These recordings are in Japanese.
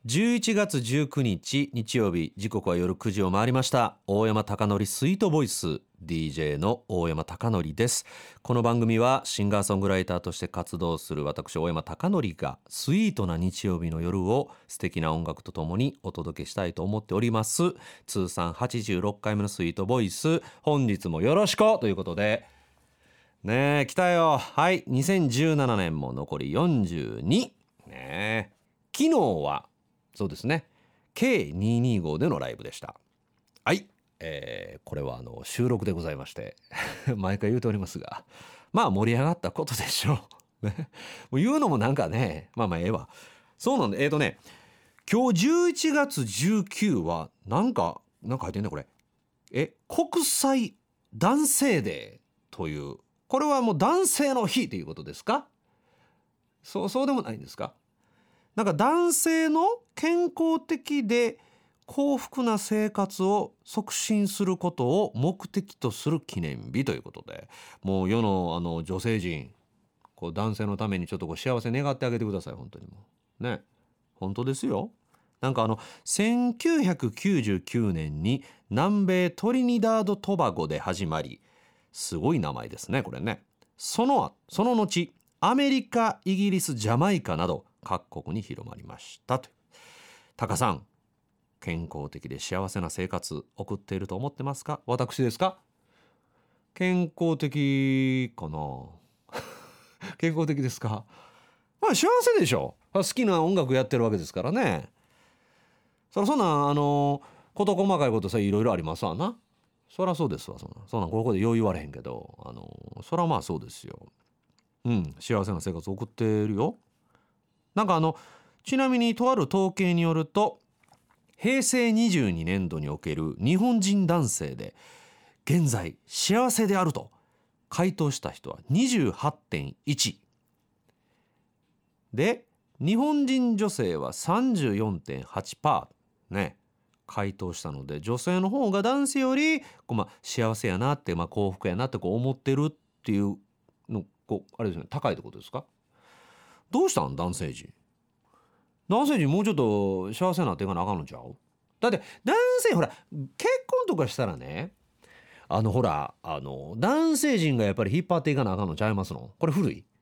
11月19日日曜日、時刻は夜9時を回りました。大山貴則スイートボイス DJ の大山貴則です。この番組はシンガーソングライターとして活動する私大山貴則がスイートな日曜日の夜を素敵な音楽とともにお届けしたいと思っております。通算86回目のスイートボイス、本日もよろしくということでねえ、来たよ。はい、2017年も残り42ねえ。昨日はそうですね K225 でのライブでした。はい、これは収録でございまして毎回言うておりますが、まあ盛り上がったことでしょうね。もう言うのもなんかね、まあええわ。そうなんで今日11月19はなんか入ってんねこれ。国際男性デーという、これはもう男性の日ということですか？そうでもないんですか？なんか男性の健康的で幸福な生活を促進することを目的とする記念日ということで、もう世の女性陣、男性のためにちょっと幸せ願ってあげてください。本当にもうね、本当ですよ。なんか1999年に南米トリニダード・トバゴで始まり、すごい名前ですねこれね。その後アメリカ、イギリス、ジャマイカなど各国に広まりましたという。タカさん、健康的で幸せな生活送っていると思ってますか？私ですか？健康的かな健康的ですか？まあ幸せでしょ。好きな音楽やってるわけですからね。そんな事細かいことさいろいろありますわな。そりゃそうですわ。そんなここでよう言われへんけど、そりゃまあそうですよ。幸せな生活を送ってるよ。なんかちなみにとある統計によると、平成22年度における日本人男性で現在幸せであると回答した人は 28.1 で、日本人女性は 34.8% ね回答したので、女性の方が男性より幸せやなって、幸福やなって思ってるっていうのあれですね、高いってことですか？どうしたん男性陣もうちょっと幸せになっていかなあかんのちゃう？だって男性ほら結婚とかしたらね、男性陣がやっぱり引っ張っていかなあかんのちゃいますの？これ古い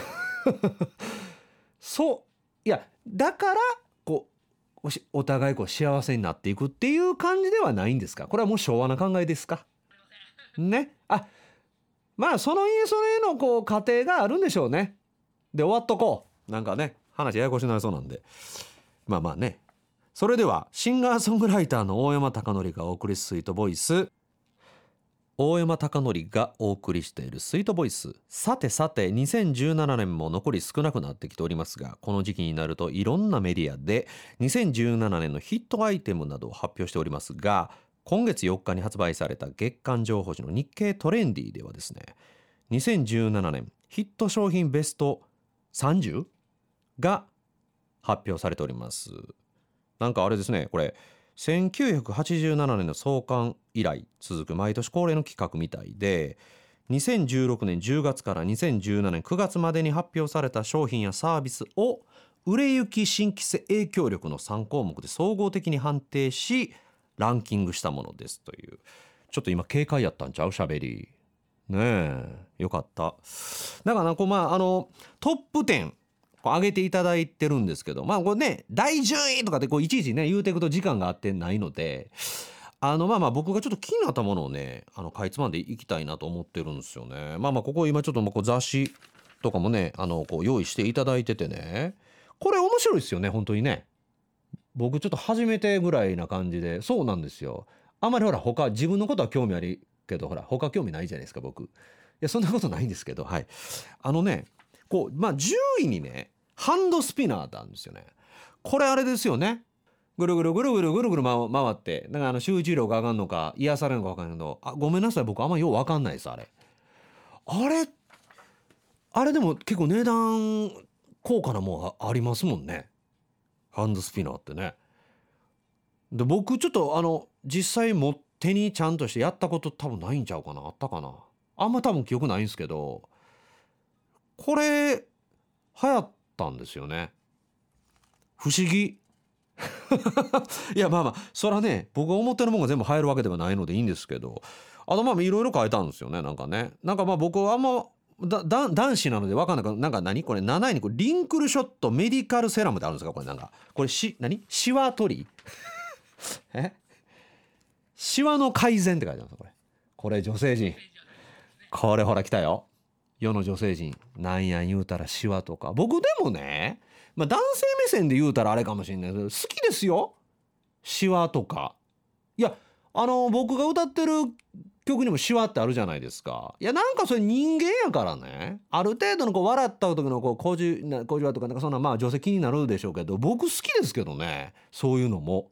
そういや、だからお互い幸せになっていくっていう感じではないんですか？これはもう昭和な考えですかね。まあその家の過程があるんでしょうね。で終わっとこう。なんかね話ややこしくなりそうなんで、まあね。それではシンガーソングライターの大山貴則がお送りスイートボイス、大山貴則がお送りしているスイートボイス。さて2017年も残り少なくなってきておりますが、この時期になるといろんなメディアで2017年のヒットアイテムなどを発表しておりますが、今月4日に発売された月刊情報誌の日経トレンディではですね、2017年ヒット商品ベスト30が発表されております。なんかあれですね、これ1987年の創刊以来続く毎年恒例の企画みたいで、2016年10月から2017年9月までに発表された商品やサービスを売れ行き、新規性、影響力の3項目で総合的に判定しランキングしたものですという。ちょっと今軽快やったんちゃう？しゃべりねえ、よかった。だからトップ10上げていただいてるんですけど、これね第10位とかでいちいちね言うていくと時間があってないので、僕がちょっと気になったものをねかいつまんでいきたいなと思ってるんですよね。ここ今ちょっと雑誌とかもね用意していただいててね、これ面白いですよね本当にね。僕ちょっと初めてぐらいな感じで、そうなんですよ。あんまり他自分のことは興味あるけど他興味ないじゃないですか僕。いやそんなことないんですけど、はい。10位にねハンドスピナーってあるんですよね。これあれですよね。ぐるぐるぐるぐるぐるぐる回って、なんか集中力が上がるのか癒されるのか分かんないけど、ごめんなさい僕あんまよう分かんないです。あれでも結構値段高価なもんありますもんね、ハンドスピナーってね。で僕ちょっと実際手にちゃんとしてやったこと多分ないんちゃうかな。あったかな、あんま多分記憶ないんですけど、これ流行ったんですよね。不思議。 いやまあまあそらね僕が思ってるもんが全部入るわけではないのでいいんですけど、あとまあいろいろ書いたんですよね。なんかね、なんかまあ僕はあんま男子なので分かんないから、なんか何これ7位にこれリンクルショットメディカルセラムってあるんですか。これなんかこれシワ取りシワの改善って書いてます。これ女性陣、これほら来たよ。世の女性陣なんや言うたらシワとか、僕でもね、まあ男性目線で言うたらあれかもしれないけど好きですよ、シワとか。いや僕が歌ってる曲にもシワってあるじゃないですか。いやなんかそれ人間やからね、ある程度のこう笑った時のこう小じわとかなんかそんなまあ女性気になるでしょうけど、僕好きですけどね、そういうのも。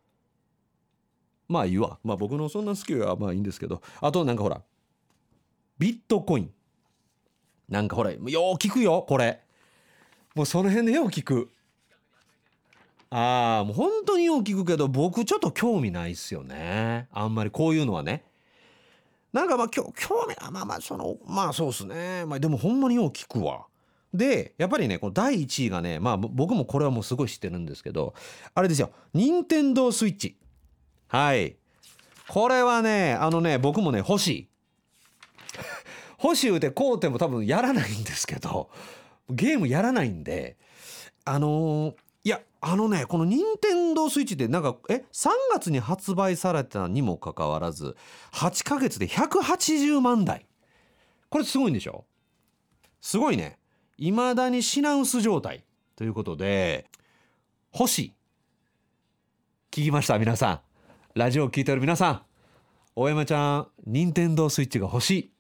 まあいいわ、まあ僕のそんな好きはまあいいんですけど、あとなんかほらビットコインなんかほらよう聞くよこれ、もうその辺でよう聞く。もう本当によう聞くけど僕ちょっと興味ないっすよね、あんまりこういうのはね。なんかまあ興味まあまあまあそうっすね、まあでもほんまによう聞くわ。でやっぱりねこの第1位がね、まあ僕もこれはもうすごい知ってるんですけど、あれですよ、任天堂スイッチ。はい、これはね僕もね欲しい欲しいってこうても多分やらないんですけど、ゲームやらないんで、いやこの任天堂スイッチってなんか3月に発売されたにもかかわらず8ヶ月で180万台。これすごいんでしょ。すごいね。未だに品薄状態ということで欲しい。聞きました皆さん、ラジオを聞いてる皆さん、大山ちゃん任天堂スイッチが欲しい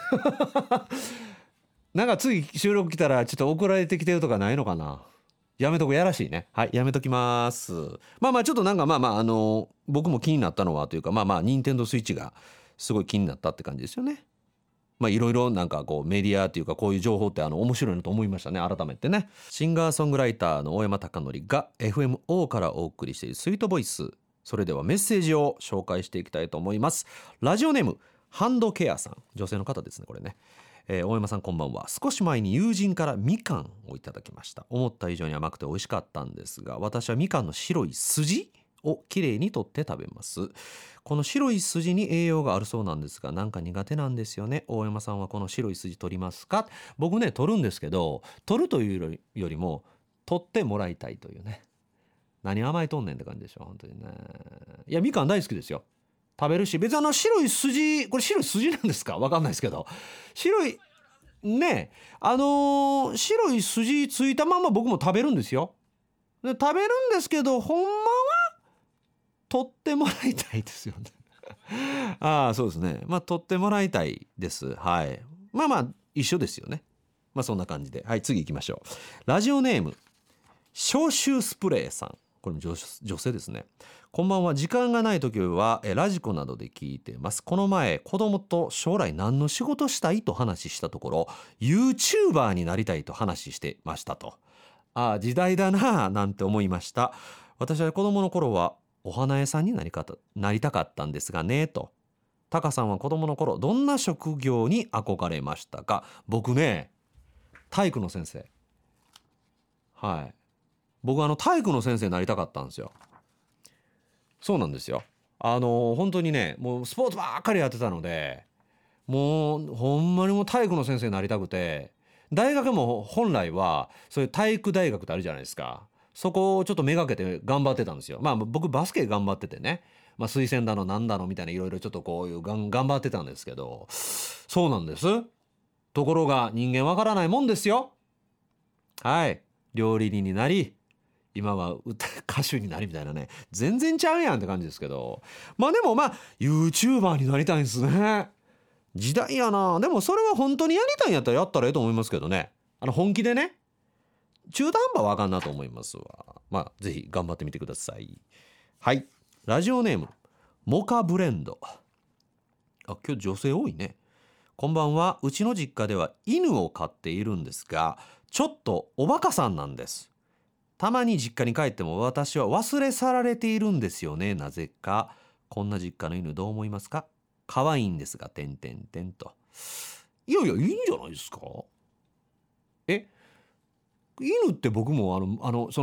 なんか次収録来たらちょっと送られてきてるとかないのかな。やめとこ、やらしいね。はい、やめときます。まあまあちょっとなんかまあまあ僕も気になったのはというか、まあまあ任天堂スイッチがすごい気になったって感じですよね。まあいろいろなんかこうメディアっていうかこういう情報って面白いなと思いましたね、改めてね。シンガーソングライターの大山貴則が FMO からお送りしているスイートボイス。それではメッセージを紹介していきたいと思います。ラジオネームハンドケアさん、女性の方ですねこれね。大山さんこんばんは。少し前に友人からみかんをいただきました。思った以上に甘くて美味しかったんですが、私はみかんの白い筋をきれいに取って食べます。この白い筋に栄養があるそうなんですが、なんか苦手なんですよね。大山さんはこの白い筋取りますか。僕ね取るんですけど、取るというよりも取ってもらいたいというね。何甘いとんねんって感じでしょ本当にね。いやみかん大好きですよ、食べるし。別に白い筋、これ白い筋なんですかわかんないですけど、白いね、白い筋ついたまま僕も食べるんですよ。で食べるんですけど、ほんまは取ってもらいたいですよねそうですね、まあ取ってもらいたいです。はい、まあまあ一緒ですよね。まあそんな感じで、はい次行きましょう。ラジオネーム消臭スプレーさん、これも女性ですね。こんばんは。時間がない時はラジコなどで聞いてます。この前子供と将来何の仕事したいと話したところ YouTuber になりたいと話してましたと。時代だななんて思いました。私は子供の頃はお花屋さんになりたかったんですがねと。タカさんは子供の頃どんな職業に憧れましたか。僕ね体育の先生。はい、僕体育の先生になりたかったんですよ。そうなんですよ。本当にねもうスポーツばっかりやってたので、もうほんまにもう体育の先生になりたくて、大学も本来はそういう体育大学ってあるじゃないですか。そこをちょっとめがけて頑張ってたんですよ。まあ僕バスケ頑張っててね、まあ、推薦だのなんだのみたいないろいろちょっとこういう頑張ってたんですけど、そうなんです。ところが人間わからないもんですよ。はい、料理人になり今は歌手になりみたいなね、全然ちゃうやんって感じですけど、まあでもYouTuber になりたいんですね。時代やな。でもそれは本当にやりたいんやったらやったらええと思いますけどね。本気でね。中途半端はあかんなと思いますわ。まあぜひ頑張ってみてください。はい、ラジオネームモカブレンド。今日女性多いね。こんばんは。うちの実家では犬を飼っているんですが、ちょっとおバカさんなんです。たまに実家に帰っても私は忘れ去られているんですよね、なぜか。こんな実家の犬どう思いますか。可愛いんですが、てんてんてんと。いやいや、いいんじゃないですか。犬って僕も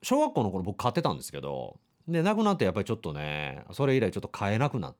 小学校の頃僕飼ってたんですけど、で亡くなってやっぱりちょっとね、それ以来ちょっと飼えなくなって、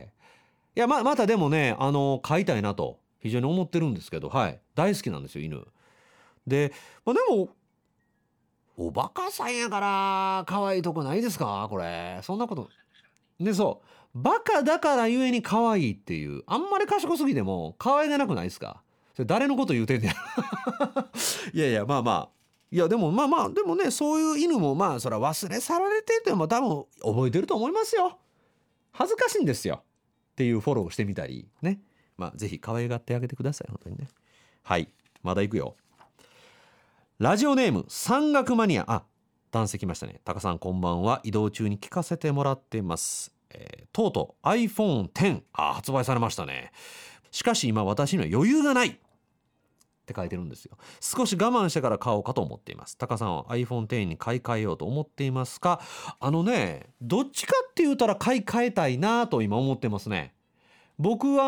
いや、またでもね、飼いたいなと非常に思ってるんですけど、はい、大好きなんですよ、犬。で、でもおバカさんやから可愛いとこないですかこれ。そんなことね。そうバカだからゆえに可愛いっていう、あんまり賢すぎても可愛げなくないですか。それ誰のこと言うてんねんいやいや、まあまあ、いやでもまあまあ、でもね、そういう犬もまあそら忘れ去られてても多分覚えてると思いますよ。恥ずかしいんですよっていうフォローをしてみたりね。まあぜひ可愛がってあげてください、本当にね。はい、まだ行くよ。ラジオネーム山岳マニア。男性来ましたね。タカさんこんばんは。移動中に聞かせてもらってます。とうとう iPhone X 発売されましたね。しかし今私には余裕がないって書いてるんですよ。少し我慢してから買おうかと思っています。タカさんは iPhone X に買い替えようと思っていますか？どっちかって言ったら買い替えたいなと今思ってますね。僕は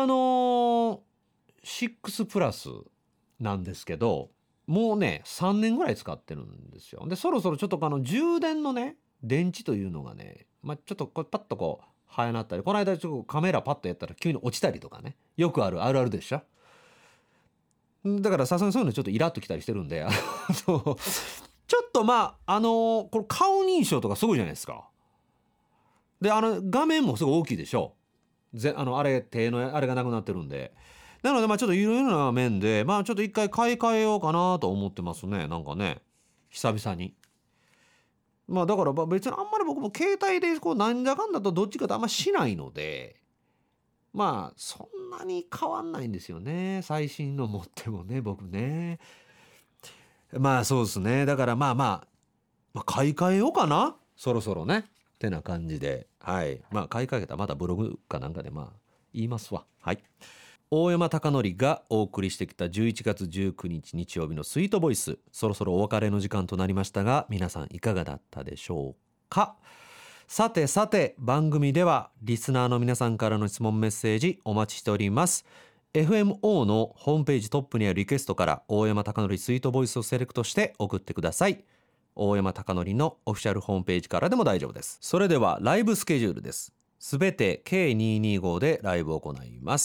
6プラスなんですけど、もうね3年ぐらい使ってるんですよ。でそろそろちょっと充電のね電池というのがね、ちょっとこうパッとこう早なったり、この間ちょっとカメラパッとやったら急に落ちたりとかね、よくあるあるあるでしょ。だからさすがにそういうのちょっとイラッときたりしてるんでちょっとこれ顔認証とかすごいじゃないですか。で画面もすごい大きいでしょ。あれ手のあれがなくなってるんで、なのでちょっといろいろな面でちょっと一回買い替えようかなと思ってますね。なんかね、久々に。だから別にあんまり僕も携帯でこうなんだかんだとどっちかとあんましないので、そんなに変わんないんですよね、最新の持ってもね、僕ね。そうですね。だから買い替えようかな、そろそろねってな感じで、はい。買い替えたらまたブログかなんかで言いますわ。はい。大山貴則がお送りしてきた11月19日日曜日のスイートボイス、そろそろお別れの時間となりましたが、皆さんいかがだったでしょうか。さて番組ではリスナーの皆さんからの質問メッセージお待ちしております。 FMO のホームページトップにあるリクエストから大山貴則スイートボイスをセレクトして送ってください。大山貴則のオフィシャルホームページからでも大丈夫です。それではライブスケジュールです。すべて計225でライブを行います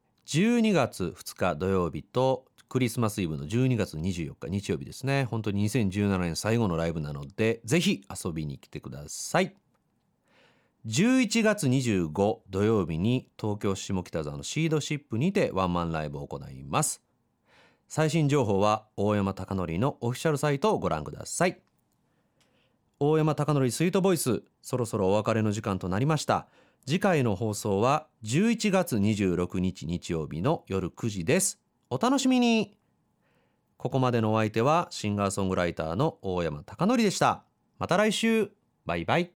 。12月2日土曜日とクリスマスイブの12月24日日曜日ですね。本当に2017年最後のライブなので、ぜひ遊びに来てください。11月25土曜日に東京下北沢のシードシップにてワンマンライブを行います。最新情報は大山貴則のオフィシャルサイトをご覧ください。大山貴則スイートボイス、そろそろお別れの時間となりました。次回の放送は11月26日日曜日の夜9時です。お楽しみに。ここまでのお相手はシンガーソングライターの大山貴則でした。また来週。バイバイ。